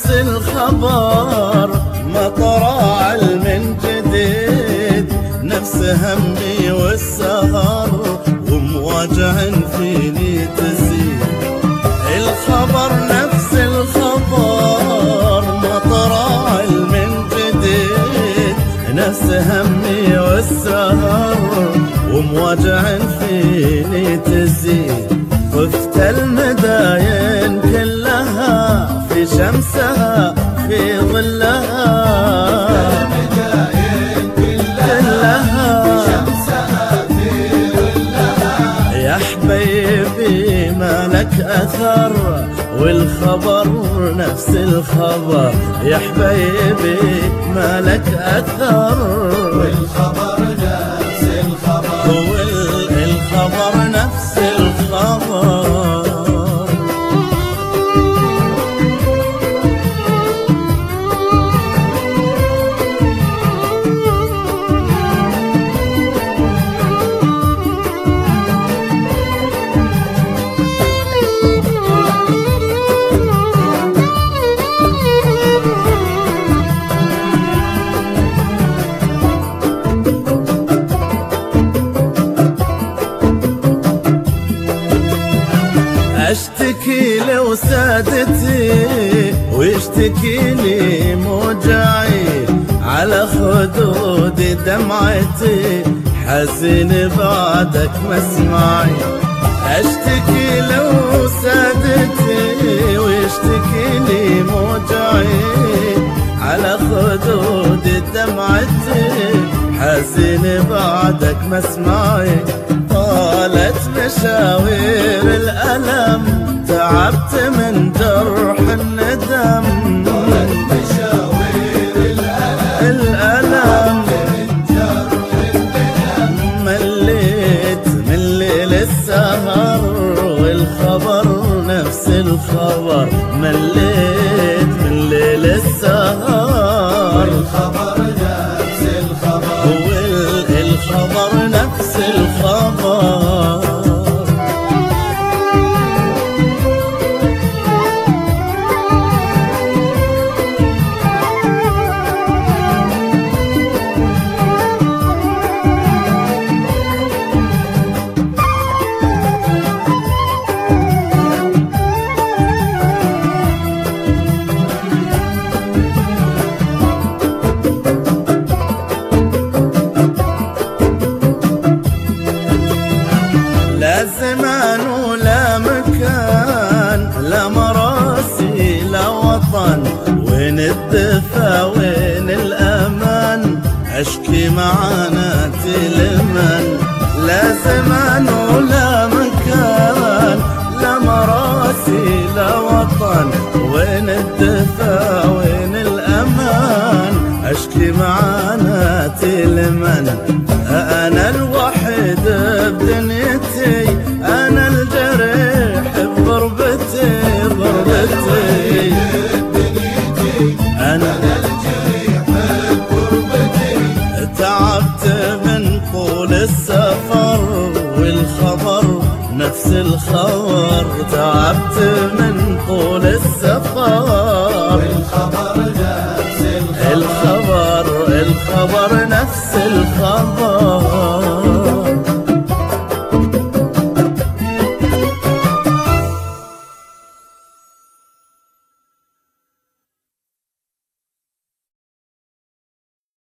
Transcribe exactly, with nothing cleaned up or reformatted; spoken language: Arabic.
نفس الخبر ما طرى علم جديد، نفس همي والسهر ومواجع فيني تزيد. الخبر نفس الخبر ما طرى علم جديد، نفس همي والسهر ومواجع فيني تزيد. طفت المداين كلها في شمسها في ظلها، المداين كلها في شمسها في ظلها. يا حبيبي ما لك أثر والخبر نفس الخبر، يا حبيبي ما لك أثر والخبر نفس الخبر، والخبر نفس الخبر. اشتكي لو سادتي واشتكي لي موجعي، على خدود دمعتي حزين بعدك مسمعي. اشتكي لو سادتي واشتكي لي موجعي، على خدود دمعتي حزين بعدك مسمعي. طالت مشاوير الألم تعبت من جرح الندم، طالت مشاوير الألم من جرح الندم. مليت من ليل السهر والخبر نفس الخبر، مليت من ليل السهر والخبر نفس الخبر، والخبر نفس الخبر. لا زمان ولا مكان، لا مراسي لا وطن، وين الدفا وين الأمان، أشكي معاناتي لمن. لا زمان ولا مكان، لا مراسي لا وطن، وين الدفا وين الأمان، أشكي معاناتي لمن. أنا الوحيد بدنيتي، أنا الجريح بضربتي ضربتي، أنا الجريح بضربتي. تعبت من طول السفر والخبر نفس الخبر، تعبت من طول السفر